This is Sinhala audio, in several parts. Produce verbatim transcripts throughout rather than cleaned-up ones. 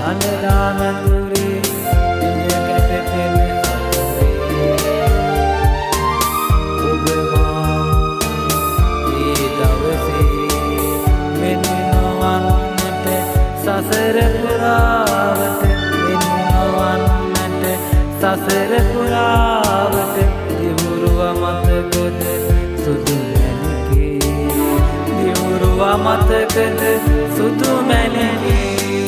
අනදාන දුරේ පිය කැටපෙන අතරේ ඔබ මා ඒ දවසේ මෙන් නොවන්නට සසර පුරාවට මෙන් නොවන්නට සසර පුරාවට දිවුරුව මතකද සුදු මැණිකේ දිවුරුව මතකද සුදු මැණිකේ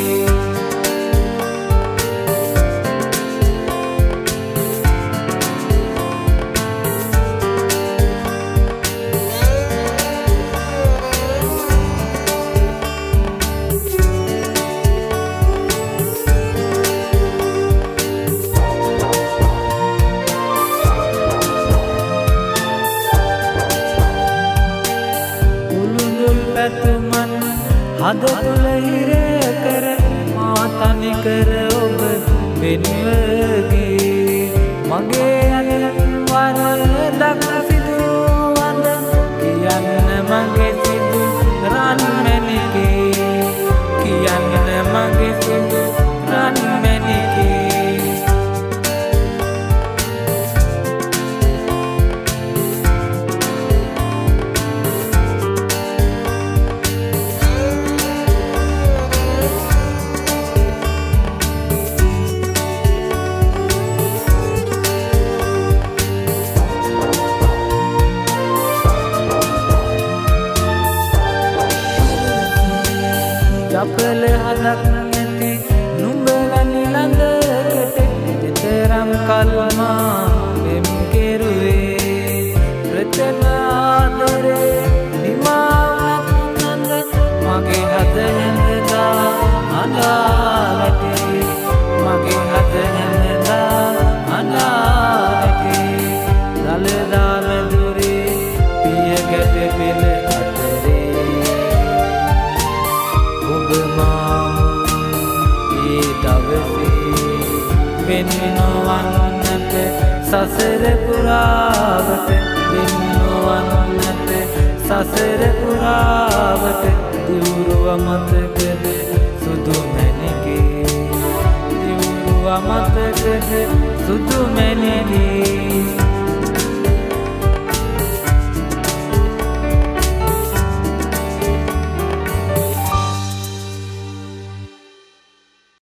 පැතුමන් හද තුළ හිර කර මා තනි කර ඔබ වෙනුවගේ මගේ අද වරදක් සිදුවද කියන්න මගේ සිදු රන් මැණිකේ කියන්න මගේ සිදු රන් මැණිකේ චපල හදක් නැති නුඹ වැනි ළඟකට විතරම් කල්මා මෙම් කෙරුවේ ප්‍රථම ආදරේ නිමාවක් නඳ මගේ හද හැඳදා අනාලටේ මගේ හද හැඳදා අනාලටේ දලදා මැදුරේ පිය කැටපෙන අතරේ ඔබ මා ඒ දවසේ වෙන් නොවන්නට සසර පුරාවට වෙන් නොවන්නට සසර පුරාවට දිවුරුව මතකද සුදු මැණිකේ දිවුරුව මතකද සුදු මැණිකේ